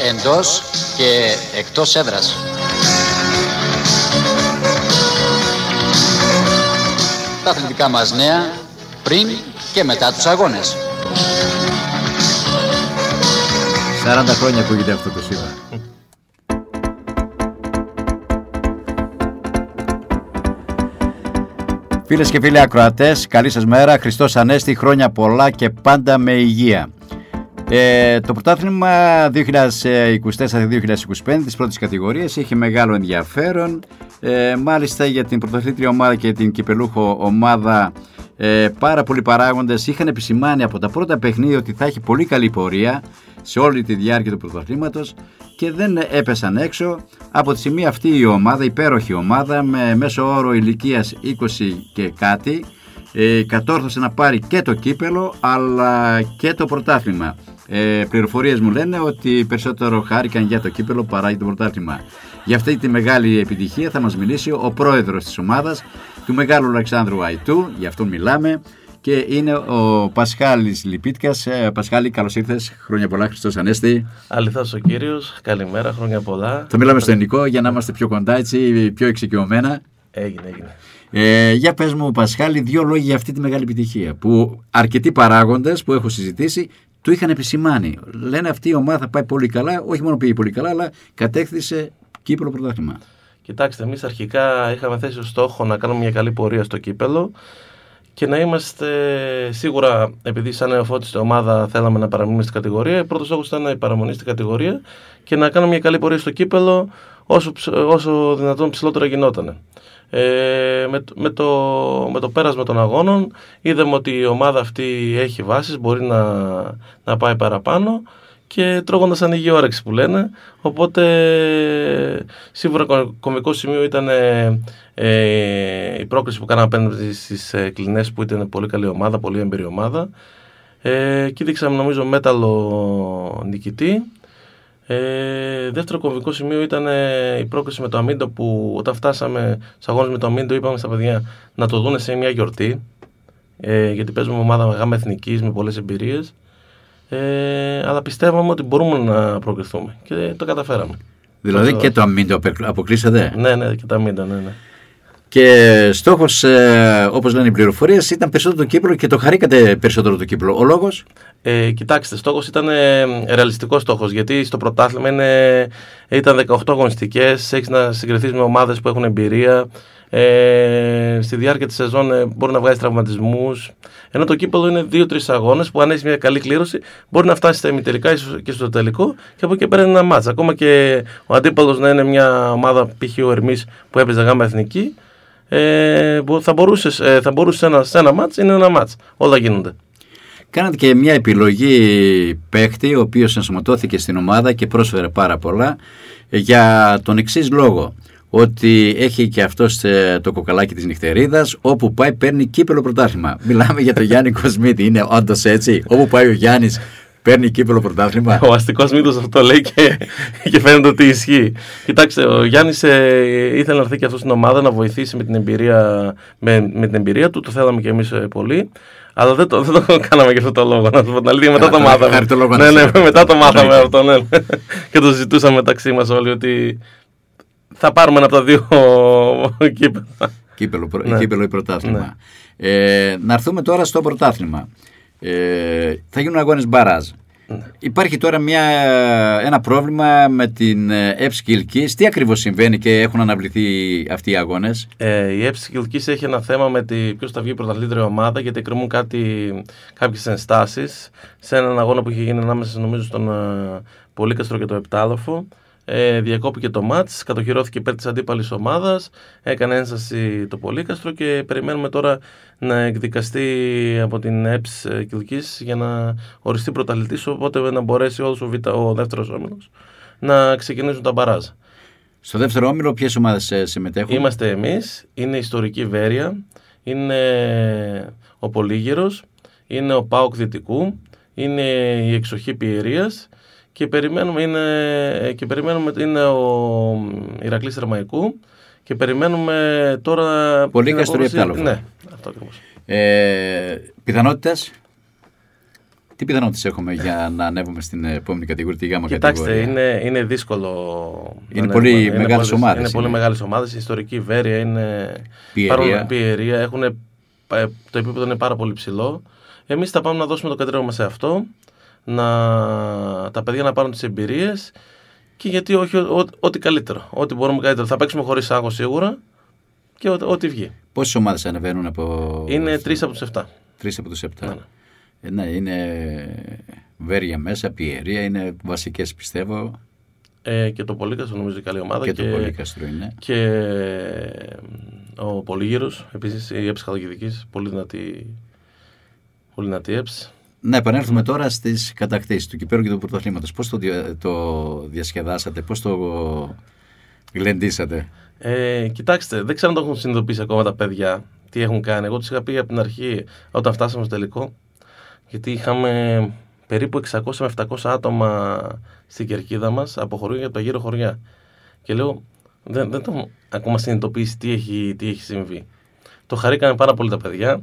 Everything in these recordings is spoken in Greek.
εντός και εκτός έδρας. Τα αθλητικά μας νέα πριν και μετά τους αγώνες. 40 χρόνια ακούγεται αυτό το σήμα. Φίλες και φίλοι ακροατές, καλή σας μέρα. Χριστός Ανέστη, χρόνια πολλά και πάντα με υγεία. Το πρωτάθλημα 2024-2025 της πρώτης κατηγορίας είχε μεγάλο ενδιαφέρον. Μάλιστα για την πρωταθλήτρια ομάδα και την κυπελούχο ομάδα πάρα πολλοί παράγοντες είχαν επισημάνει από τα πρώτα παιχνίδια ότι θα έχει πολύ καλή πορεία σε όλη τη διάρκεια του πρωταθλήματος και δεν έπεσαν έξω. Από τη στιγμή αυτή η ομάδα, υπέροχη ομάδα με μέσο όρο ηλικίας 20 και κάτι, κατόρθωσε να πάρει και το κύπελο αλλά και το πρωτάθλημα. Πληροφορίες μου λένε ότι περισσότερο χάρηκαν για το κύπελο παρά για το πρωτάθλημα. Για αυτή τη μεγάλη επιτυχία θα μας μιλήσει ο πρόεδρος της ομάδας, του μεγάλου Αλεξάνδρου Αϊτού, γι' αυτόν μιλάμε, και είναι ο Πασχάλης Λιπίτκας. Πασχάλη, καλώς ήρθες, χρόνια πολλά, Χριστός Ανέστη. Αληθώς ο Κύριος, καλημέρα, χρόνια πολλά. Θα μιλάμε στο ελληνικό για να είμαστε πιο κοντά, έτσι, πιο εξοικειωμένα. Έγινε. Για πες μου, Πασχάλη, δύο λόγια για αυτή τη μεγάλη επιτυχία που αρκετοί παράγοντες που έχω συζητήσει του είχαν επισημάνει. Λένε αυτή η ομάδα θα πάει πολύ καλά, όχι μόνο πήγε πολύ καλά, αλλά κατέκτησε κύπελο πρωτάθλημα. Κοιτάξτε, εμείς αρχικά είχαμε θέσει ως στόχο να κάνουμε μια καλή πορεία στο κύπελο και να είμαστε σίγουρα, επειδή σαν νεοφώτιστη ομάδα θέλαμε να παραμείνουμε στην κατηγορία, πρώτος στόχος ήταν η παραμονή στην κατηγορία και να κάνουμε μια καλή πορεία στο κύπελο όσο δυνατόν ψηλότερα γινότανε. Με το πέρασμα των αγώνων είδαμε ότι η ομάδα αυτή έχει βάσεις, μπορεί να πάει παραπάνω και τρώγοντας ανοίγει όρεξη που λένε. Οπότε σίγουρα κομβικό σημείο ήταν η πρόκληση που κάναμε απέναντι στις Κλινές, που ήταν πολύ καλή ομάδα, πολύ εμπειρή ομάδα, και δείξαμε νομίζω μέταλλο νικητή. Δεύτερο κομβικό σημείο ήταν η πρόκληση με το Αμίντο, που όταν φτάσαμε στους αγώνες με το Αμίντο είπαμε στα παιδιά να το δούνε σε μια γιορτή, γιατί παίζουμε ομάδα γάμα εθνικής με πολλές εμπειρίες, αλλά πιστεύαμε ότι μπορούμε να προκριθούμε και το καταφέραμε. Δηλαδή και το Αμίντο αποκλείσατε? Ναι, και το Αμίντο, ναι. Και στόχος, όπως λένε οι πληροφορίες, ήταν περισσότερο το κύπελο και το χαρήκατε περισσότερο το κύπελο. Ο λόγος? Κοιτάξτε, στόχος ήταν ρεαλιστικός στόχος, γιατί στο πρωτάθλημα ήταν 18 αγωνιστικές, έχεις να συγκριθείς με ομάδες που έχουν εμπειρία, στη διάρκεια της σεζόν μπορεί να βγάλεις τραυματισμούς, ενώ το κύπελο είναι 2-3 αγώνες που αν έχεις μια καλή κλήρωση μπορεί να φτάσει στα ημιτελικά και στο τελικό και από εκεί πέρα είναι ένα μάτς. Ακόμα και ο αντίπαλος να είναι μια ομάδα, π.χ. ο Ερμής που έπαιζε γάμα εθνική, θα μπορούσε σε ένα μάτς, είναι ένα μάτς, όλα γίνονται. Κάνατε και μια επιλογή παίχτη, ο οποίος ενσωματώθηκε στην ομάδα και πρόσφερε πάρα πολλά, για τον εξής λόγο, ότι έχει και αυτός το κοκαλάκι της νυχτερίδας, όπου πάει παίρνει κύπελο πρωτάθλημα. Μιλάμε για τον Γιάννη Κοσμίτη, είναι όντως έτσι? Όπου πάει ο Γιάννης παίρνει κύπελο πρωτάθλημα. Ο αστικός μύθος αυτό λέει και φαίνεται ότι ισχύει. Κοιτάξτε, ο Γιάννης ήθελε να έρθει και αυτό στην ομάδα να βοηθήσει με την εμπειρία του, το θέλαμε και εμείς πολύ. Αλλά δεν το κάναμε για αυτό το λόγο, να σου πω την αλήθεια. Μετά το μάθαμε. Ναι, μετά το μάθαμε αυτό, ναι. Και το συζητούσαμε μεταξύ μας όλοι ότι θα πάρουμε ένα από τα δύο κύπελο ή πρωτάθλημα. Ναι. Να έρθουμε τώρα στο πρωτάθλημα. Θα γίνουν αγώνες μπαράζ. Υπάρχει τώρα ένα πρόβλημα με την ΕΠΣ Κιλκής. Τι ακριβώς συμβαίνει και έχουν αναβληθεί αυτοί οι αγώνες? Η ΕΠΣ Κιλκής έχει ένα θέμα με ποιος θα βγει πρωταθλήτρια ομάδα, γιατί εκκρεμούν κάποιες ενστάσεις σε έναν αγώνα που είχε γίνει ανάμεσα νομίζω στον Πολύκαστρο και το Επτάλοφο. Διακόπηκε το μάτς, κατοχυρώθηκε υπέρ της αντίπαλης ομάδας, έκανε ένσταση το Πολύκαστρο και περιμένουμε τώρα να εκδικαστεί από την ΕΠΣ Κιλκής για να οριστεί πρωταθλητής, οπότε να μπορέσει όλος ο δεύτερος όμιλος να ξεκινήσουν τα μπαράζ. Στο δεύτερο όμιλο ποιες ομάδες συμμετέχουν? Είμαστε εμείς, είναι η ιστορική Βέρεια, είναι ο Πολύγυρος, είναι ο ΠΑΟΚ Δυτικού, είναι η Εξοχή Πιερίας και περιμένουμε είναι ο Ηρακλής Θερμαϊκού και περιμένουμε τώρα... Πολύκαστρο ή Επτάλοφο. Ναι, αυτό ακριβώς. Πιθανότητες? Τι πιθανότητες έχουμε για να ανέβουμε στην επόμενη κατηγορία, τη γάμα κατηγορία? Κοιτάξτε, είναι δύσκολο. Είναι πολύ μεγάλες ομάδες. Είναι πολύ μεγάλες ομάδες. Η ιστορική Βέρεια είναι. Πιερία. Το επίπεδο είναι πάρα πολύ ψηλό. Εμείς θα πάμε να δώσουμε το καλύτερο μας σε αυτό. Τα παιδιά να πάρουν τις εμπειρίες. Και γιατί όχι, ό,τι καλύτερο. Ό,τι μπορούμε καλύτερο. Θα παίξουμε χωρίς άγχος σίγουρα. Και ό,τι βγει. Πόσες ομάδες ανεβαίνουν από. Είναι 3 από τους 7. 3 από τους 7. Ναι, είναι Βέρεια μέσα, Πιερία, είναι βασικές πιστεύω. Και το Πολύκαστρο νομίζω καλή ομάδα. Και το Πολύκαστρο είναι. Και ο Πολύγυρος, επίσης η ΕΠΣ Χαλκιδικής, πολύ δυνατή ΕΠΣ. Να επανέλθουμε τώρα στις κατακτήσεις του κυπέλλου και του πρωταθλήματος. Πώς το διασκεδάσατε, πώς το γλεντήσατε? Κοιτάξτε, δεν ξέρω αν το έχουν συνειδητοποιήσει ακόμα τα παιδιά τι έχουν κάνει. Εγώ τους είχα πει από την αρχή όταν φτάσαμε στο τελικό, γιατί είχαμε περίπου 600 με 700 άτομα στην κερκίδα μας από χωριά από τα γύρω χωριά. Και λέω, δεν το έχω ακόμα συνειδητοποιήσει τι έχει συμβεί. Το χαρήκαμε πάρα πολύ τα παιδιά.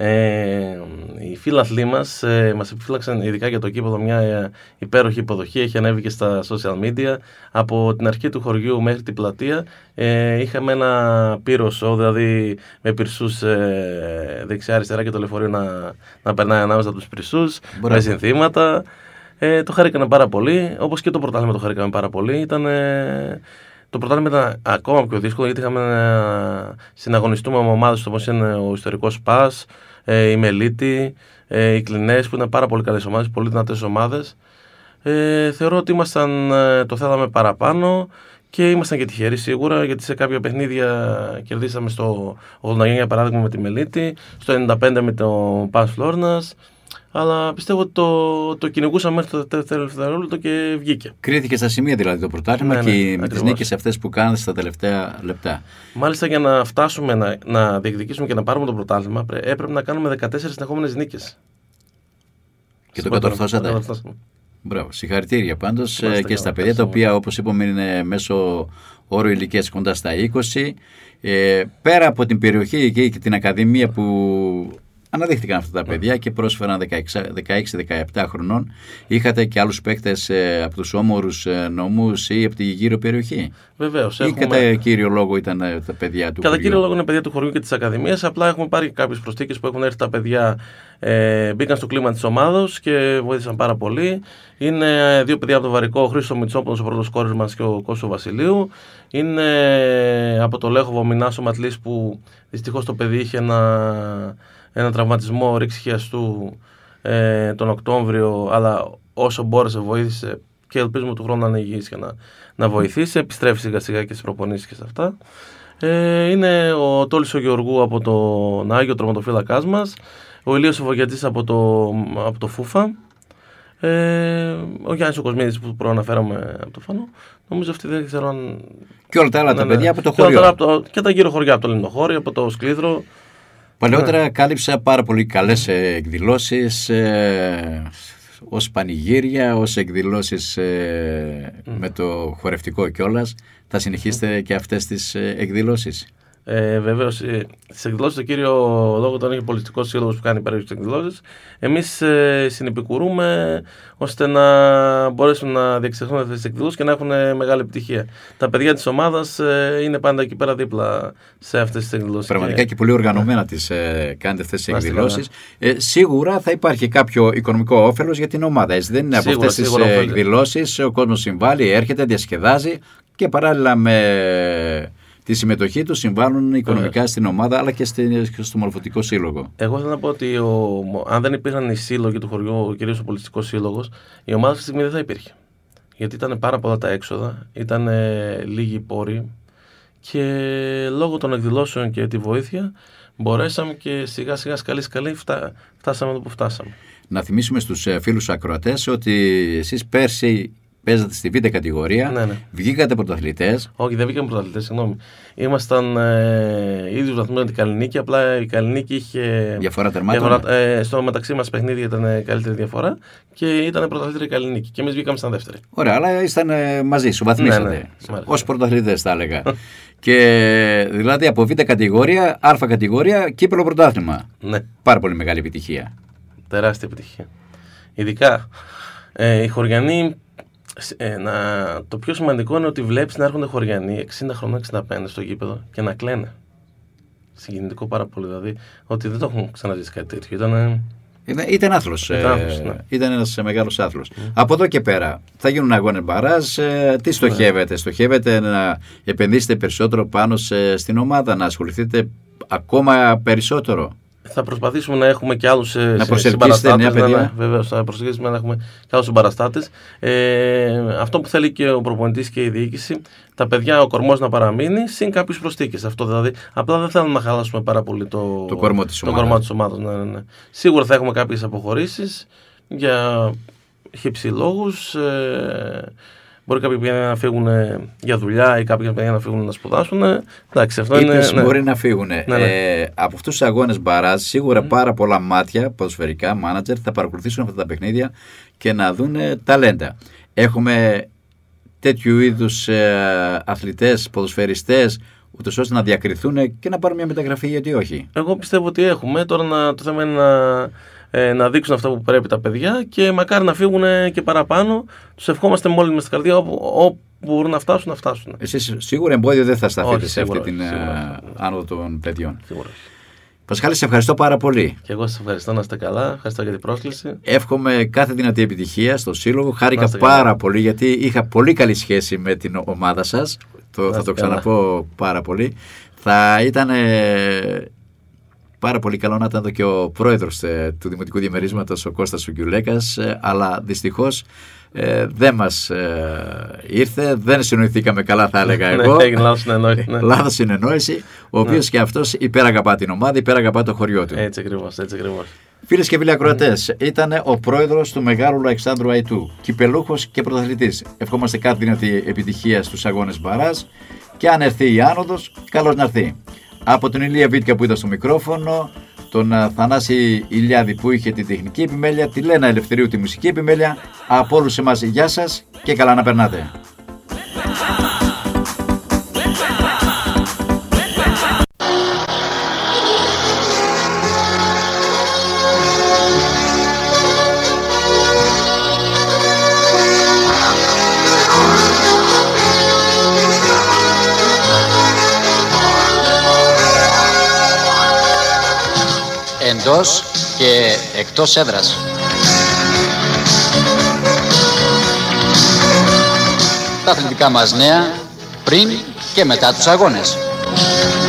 Οι φίλαθλοι μας επιφύλαξαν ειδικά για το κήπεδο μια υπέροχη υποδοχή. Έχει ανέβει και στα social media. Από την αρχή του χωριού μέχρι την πλατεία είχαμε ένα πύροσο, δηλαδή με πυρσούς δεξιά-αριστερά και το λεωφορείο να περνάει ανάμεσα από τους πυρσούς, με συνθήματα. Το χαρήκαμε πάρα πολύ, όπως και το πρωτάθλημα το χαρήκαμε πάρα πολύ. Το πρωτάθλημα ήταν ακόμα πιο δύσκολο, γιατί είχαμε να συναγωνιστούμε με ομάδες όπως είναι ο ιστορικός ΣΠΑΣ, η Μελίτη, οι Κλινές, που ήταν πάρα πολύ καλές ομάδες, πολύ δυνατές ομάδες. Θεωρώ ότι το θέλαμε παραπάνω και ήμασταν και τυχεροί σίγουρα, γιατί σε κάποια παιχνίδια κερδίσαμε στο 89 για παράδειγμα με τη Μελίτη, στο 95 με το ΠΑΣ Φλόρνας. Αλλά πιστεύω ότι το κυνηγούσαμε μέχρι το τελευταίο δευτερόλεπτο και βγήκε. Κρίθηκε στα σημεία δηλαδή το πρωτάθλημα, και με τις νίκες αυτές που κάνατε στα τελευταία λεπτά. Μάλιστα, για να φτάσουμε να διεκδικήσουμε και να πάρουμε το πρωτάθλημα, έπρεπε να κάνουμε 14 συνεχόμενες νίκες. Και το κατορθώσατε. Μπράβο, συγχαρητήρια πάντως και στα παιδιά, τα οποία όπως είπαμε είναι μέσω όρο ηλικίας κοντά στα 20. Πέρα από την περιοχή εκεί και την ακαδημία που αναδείχθηκαν αυτά τα παιδιά και πρόσφεραν 16-17 χρονών, είχατε και άλλους παίκτες από τους όμορους νομούς ή από τη γύρω περιοχή? Βεβαίως. Ή κατά κύριο λόγο ήταν τα παιδιά του χωριού? Κατά κύριο λόγο είναι παιδιά του χωριού και της ακαδημίας. Απλά έχουμε πάρει κάποιες προσθήκες που έχουν έρθει τα παιδιά, μπήκαν στο κλίμα της ομάδος και βοήθησαν πάρα πολύ. Είναι 2 παιδιά από το Βαρικό, ο Χρήστος Μητσόπουλος, ο πρώτος κόρης μας, και ο Κώστος Βασιλείου. Είναι από το Λέχοβο ο Μινάς ο Ματλής, που δυστυχώς το παιδί είχε ένα τραυματισμό ρήξη χιαστού τον Οκτώβριο, αλλά όσο μπόρεσε βοήθησε και ελπίζουμε του χρόνου να είναι υγιής και να βοηθήσει. Επιστρέφει σιγά σιγά και στις προπονήσεις και σε αυτά. Είναι ο Τόλης ο Γεωργού από τον Άγιο, τροματοφύλακάς μας, ο Ηλίας ο Βογιατζής από το Φούφα, ο Γιάννης ο Κοσμίδης που προαναφέραμε από το Φανό. Νομίζω αυτοί δεν ξέρω αν... Και όλα τα άλλα τα παιδιά από το χωριό. Και τα γύρω χωριά, από το Λιμνοχώρι, από το Σκλίδρο. Παλαιότερα κάλυψα πάρα πολύ καλές εκδηλώσεις ως πανηγύρια, ως εκδηλώσεις με το χορευτικό κιόλας. Θα συνεχίσετε και αυτές τις εκδηλώσεις? Βεβαίως, στις εκδηλώσεις το κύριο λόγο τον έχει ο πολιτικός σύλλογος που κάνει υπέροχες εκδηλώσεις. Εμείς συνεπικουρούμε ώστε να μπορέσουν να διεξαχθούν αυτές τις εκδηλώσεις και να έχουν μεγάλη επιτυχία. Τα παιδιά της ομάδας είναι πάντα εκεί πέρα δίπλα σε αυτές τις εκδηλώσεις. Πραγματικά και πολύ οργανωμένα τις κάνετε αυτές τις εκδηλώσεις. Σίγουρα θα υπάρχει κάποιο οικονομικό όφελος για την ομάδα. Δεν είναι από αυτές τις εκδηλώσεις ο κόσμος συμβάλλει, έρχεται, διασκεδάζει και παράλληλα με τη συμμετοχή του συμβάλλουν οικονομικά στην ομάδα, αλλά και στο Μορφωτικό Σύλλογο. Εγώ θέλω να πω ότι αν δεν υπήρχαν οι σύλλογοι του χωριού, κυρίως ο Πολιτιστικός Σύλλογος, η ομάδα αυτή τη στιγμή δεν θα υπήρχε. Γιατί ήταν πάρα πολλά τα έξοδα, ήταν λίγοι οι πόροι και λόγω των εκδηλώσεων και τη βοήθεια μπορέσαμε και σιγά σιγά σκαλί φτάσαμε εδώ που φτάσαμε. Να θυμίσουμε στους φίλους ακροατές ότι εσείς πέρσι παίζατε στη Β' κατηγορία, ναι. Βγήκατε πρωταθλητές. Όχι, δεν βγήκαμε πρωταθλητές, συγγνώμη. Ήμασταν ίδιους βαθμούς με την Καλλινίκη, απλά η Καλλινίκη είχε διαφορά τερμάτων. Στο μεταξύ μας παιχνίδι ήταν καλύτερη διαφορά και ήταν πρωταθλήτρια η Καλλινίκη. Και εμείς βγήκαμε στα δεύτερη. Ωραία, αλλά ήσταν μαζί σου, βαθμίσατε. Ναι. Ως πρωταθλητές, θα έλεγα. Και δηλαδή από Β' κατηγορία, Α κατηγορία, κύπελλο πρωτάθλημα. Ναι. Πάρα πολύ μεγάλη επιτυχία. Τεράστια επιτυχία. Ειδικά οι χωριανοί, το πιο σημαντικό είναι ότι βλέπεις να έρχονται χωριανοί 60 χρονών, 65 στο γήπεδο και να κλαίνε. Συγκινητικό πάρα πολύ, δηλαδή, ότι δεν το έχουν ξαναζήσει κάτι τέτοιο. Ήταν άθλος. Ναι. Ήταν ένας μεγάλος άθλος. Από εδώ και πέρα θα γίνουν αγώνες μπαράζ. Τι στοχεύετε? Στοχεύετε να επενδύσετε περισσότερο πάνω στην ομάδα, να ασχοληθείτε ακόμα περισσότερο? Θα προσπαθήσουμε να έχουμε και άλλους συμπαραστάτες. Νέα παιδιά. Βέβαια, θα προσπαθήσουμε να έχουμε και άλλους συμπαραστάτες. Αυτό που θέλει και ο προπονητής και η διοίκηση, τα παιδιά, ο κορμός να παραμείνει, συν κάποιους προσθήκες. Αυτό δηλαδή. Απλά δεν θέλουμε να χαλάσουμε πάρα πολύ το κορμό της ομάδας. Ναι. Σίγουρα θα έχουμε κάποιες αποχωρήσεις για χύψη λόγους. Μπορεί κάποιοι παιδιά να φύγουν για δουλειά ή κάποια παιδιά να φύγουν να σπουδάσουν. Εντάξει, αυτό είναι. Μπορεί να φύγουν. Ναι. Από αυτούς τους αγώνες μπαράζ, σίγουρα πάρα πολλά μάτια, ποδοσφαιρικά, μάνατζερ, θα παρακολουθήσουν αυτά τα παιχνίδια και να δουν ταλέντα. Έχουμε τέτοιου είδους αθλητές, ποδοσφαιριστές, ούτως ώστε να διακριθούν και να πάρουν μια μεταγραφή, γιατί όχι? Εγώ πιστεύω ότι έχουμε. Τώρα το θέμα είναι να δείξουν αυτά που πρέπει τα παιδιά και μακάρι να φύγουν και παραπάνω. Τους ευχόμαστε με όλη μας την καρδιά, όπου μπορούν να φτάσουν, να φτάσουν. Εσείς σίγουρα εμπόδιο δεν θα σταθείτε σε αυτή την άνοδο των παιδιών. Σίγουρα. Πασχάλη, σε ευχαριστώ πάρα πολύ. Και εγώ σας ευχαριστώ, να είστε καλά. Ευχαριστώ για την πρόσκληση. Εύχομαι κάθε δυνατή επιτυχία στο Σύλλογο. Χάρηκα πάρα πολύ, γιατί είχα πολύ καλή σχέση με την ομάδα σας. Θα το ξαναπώ πάρα πολύ. Θα ήταν πάρα πολύ καλό να ήταν εδώ και ο πρόεδρος του Δημοτικού Διαμερίσματος, ο Κώστας Ουγγιουλέκας, αλλά δυστυχώς δεν μας ήρθε, δεν συνοηθήκαμε καλά, θα έλεγα εγώ. Έγινε λάθος συνεννόηση, ο οποίος και αυτός υπεραγαπά την ομάδα, υπεραγαπά το χωριό του. Έτσι ακριβώς. Φίλες και φίλοι ακροατές, ήταν ο πρόεδρος του Μεγάλου Αλεξάνδρου Αϊτού, κυπελούχος και πρωταθλητής. Ευχόμαστε κάθε δυνατή επιτυχία στους αγώνες μπαράζ και αν έρθει η άνοδος, καλώς να έρθει. Από τον Ηλία Βίτκα που ήταν στο μικρόφωνο, τον Θανάση Ηλιάδη που είχε την τεχνική επιμέλεια, τη Λένα Ελευθερίου τη μουσική επιμέλεια, από όλους εμάς γεια σας και καλά να περνάτε. Εντός και εκτός έδρας. Τα αθλητικά μας νέα πριν και μετά τους αγώνες.